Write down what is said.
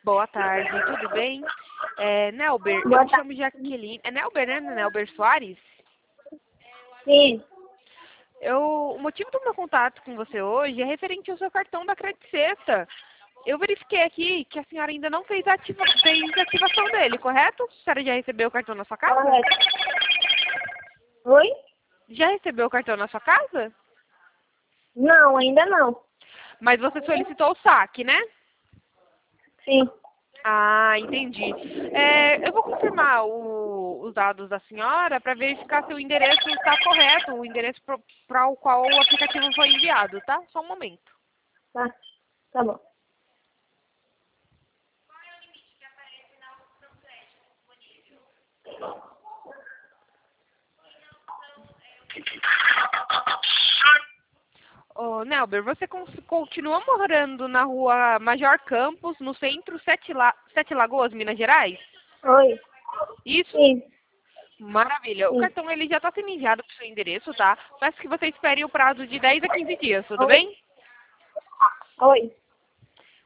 Boa tarde, tudo bem? Nelber, eu Boa me chamo Jaqueline. É Nelber, né? Nelber Soares? Sim. O motivo do meu contato com você hoje é referente ao seu cartão da Credit Sexta. Eu verifiquei aqui que a senhora ainda não fez a ativação dele, correto? A senhora já recebeu o cartão na sua casa? Correto. Oi? Já recebeu o cartão na sua casa? Não, ainda não. Mas você solicitou o saque, né? Sim. Ah, entendi. Eu vou confirmar os dados da senhora para verificar se o endereço está correto, o endereço para o qual o aplicativo foi enviado, tá? Só um momento. Tá bom. Ô, Nelber, você continua morando na rua Major Campos, no centro, Sete Lagoas, Minas Gerais? Oi. Isso? Sim. Maravilha. O Sim. cartão ele já está sendo enviado para o seu endereço, tá? Peço que você espere o prazo de 10 a 15 dias, tudo Oi. bem? Oi.